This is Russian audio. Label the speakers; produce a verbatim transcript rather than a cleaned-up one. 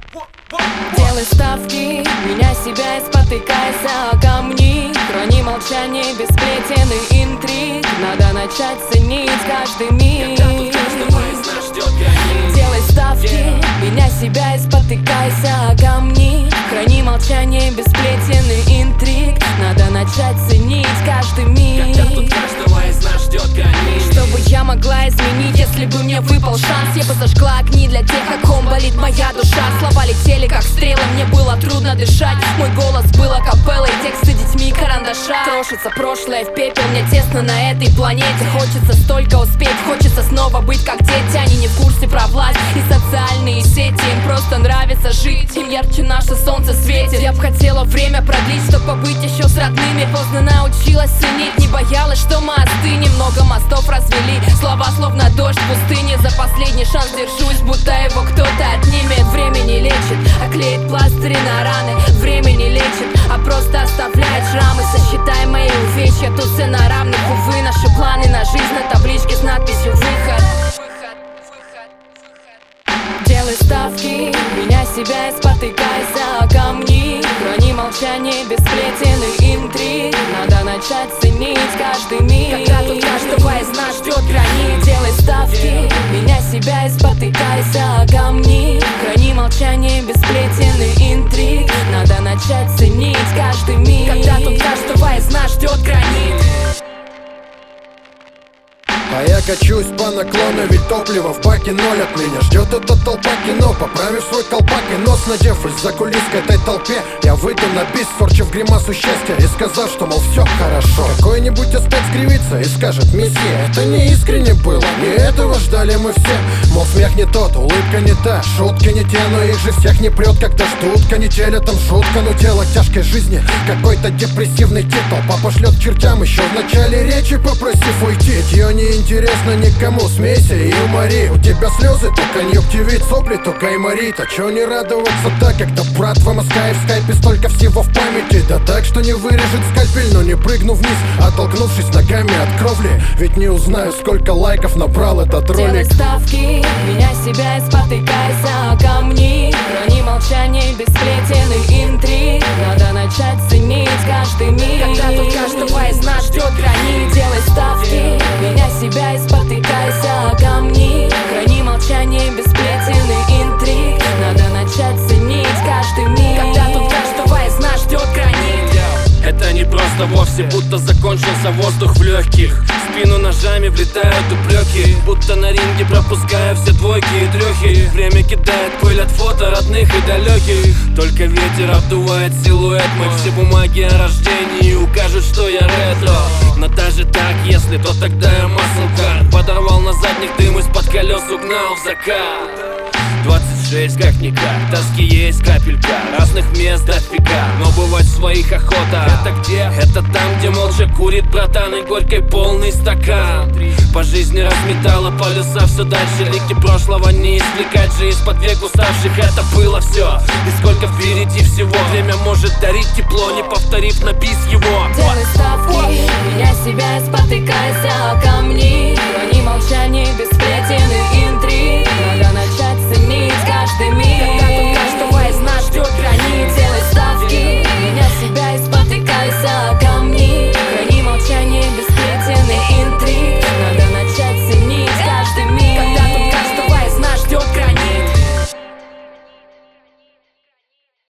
Speaker 1: Делай ставки, меня себя и спотыкайся о камни. Храни молчание без сплетен и интриг. Надо начать ценить каждый миг. Делай ставки, меня себя и спотыкайся о камни. Храни молчание без сплетен и интриг. Надо начать ценить каждый миг.
Speaker 2: Когда тут каждого из нас ждет границ.
Speaker 1: Чтобы я могла изменить, если бы мне выпал шанс, я бы зажгла огни для тех, о ком болит моя душа. Слова летели как стрелы, мне было трудно дышать. Мой голос был акапеллой, тексты детьми карандаша. Крошится прошлое в пепел, мне тесно на этой планете. Хочется столько успеть, хочется снова быть как дети. Они не в курсе про власть и социальные сети. Им просто нравится жить, им ярче наше солнце светит. Я б хотела время продлить, чтобы побыть еще с родными. Поздно научилась ценить, не боялась, что мы остынем. Много мостов развели, слова словно дождь в пустыне. За последний шанс держусь, будто его кто-то отнимет. Время не лечит, а клеит пластыри на раны. Время не лечит, а просто оставляет шрамы. Сосчитай мои увечья, тут все на равных. Увы, наши планы на жизнь на табличке с надписью «Выход». Делай ставки, меня себя и спотыкайся о камни. Храни молчание без сплетен и интриг. Надо начать ценить каждый миг. Когда тут каждого из нас ждет границ. Делай ставки, меня себя и спотыкайся о камни. Храни молчание без сплетен и интриг. Надо начать ценить каждый миг. Когда тут каждого из нас ждет границ.
Speaker 3: А я качусь по наклону, ведь топливо в баке ноль от меня. Ждет эта толпа кино, поправив свой колпак и нос надев из-за кулис к этой толпе. Я выйду на бис, скорчив гримасу счастья и сказав, что, мол, все хорошо. Какой-нибудь аспект скривится и скажет: месье, это не искренне было, не этого ждали мы все. Мол, смех не тот, улыбка не та, шутки не те, но их же всех не прет, когда ждут канителя. Там шутка, но тело тяжкой жизни, какой-то депрессивный титул. Папа шлет к чертям еще в начале речи, попросив уйти. Ее не интересно никому, смейся и умори. У тебя слезы, то конъюнктивит, сопли, то гайморит. А чё не радоваться так, когда брат в МСК и в скайпе столько всего в памяти. Да так, что не вырежет скальпель, но не прыгну вниз, оттолкнувшись ногами от кровли. Ведь не узнаю, сколько лайков набрал этот ролик.
Speaker 1: Делай ставки, меня себя и спотыкайся о камни. Храни молчание без сплетен и интриг. Надо начать ценить каждый миг. Когда тут каждого из нас ждет границ. Делай ставки, меня себя и спотыкайся о камни. Храни молчание без сплетен и интриг. Надо начать ценить каждый миг. Когда тут каждого из нас ждет границ.
Speaker 2: Это не просто вовсе, будто закончился воздух в легких. В спину ножами влетают упреки, будто на ринге пропуская все двойки и трехи. Время кидает пыль от фото родных и далеких. Только ветер обдувает силуэт мой. Все бумаги о рождении укажут, что я ретро. Но даже так, если, то тогда я маслкар. Подорвал на задних дым, из-под колес угнал в закат. Двадцать шесть как-никак, тоски есть капелька. Разных мест дофига, но бывать в своих охота. Это где? Это там, где молча курит братан и горькой полный стакан. По жизни разметала полюса все дальше. Лики прошлого не извлекать же из-под век уставших. Это было все, и сколько впереди всего. Время может дарить тепло, не повторив на бис его.
Speaker 1: Делай ставки, меня себя и спотыкайся о камни. Храни молчание без